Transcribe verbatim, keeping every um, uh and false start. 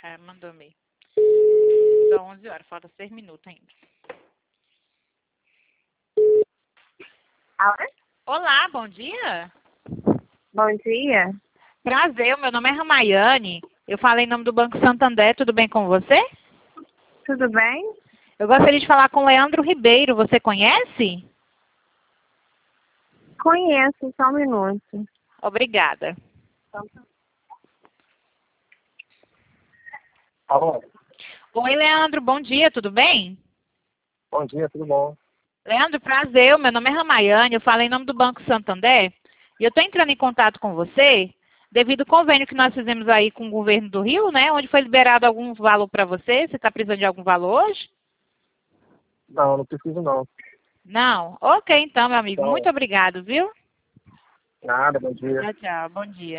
É, mandou e-mail. São onze horas, falta seis minutos ainda. Alô? Olá, bom dia. Bom dia. Prazer, meu nome é Ramayane. Eu falei em nome do Banco Santander, tudo bem com você? Tudo bem? Eu gostaria de falar com o Leandro Ribeiro, você conhece? Conheço, só um minuto. Obrigada. Alô? Oi, Leandro, bom dia, tudo bem? Bom dia, tudo bom? Leandro, prazer, meu nome é Ramayane, eu falei em nome do Banco Santander e eu estou entrando em contato com você devido ao convênio que nós fizemos aí com o governo do Rio, né, onde foi liberado algum valor para você. Você está precisando de algum valor hoje? Não, não preciso não. Não? Ok, então, meu amigo, Então, muito obrigado, viu? nada, bom dia. Tchau, tchau, bom dia.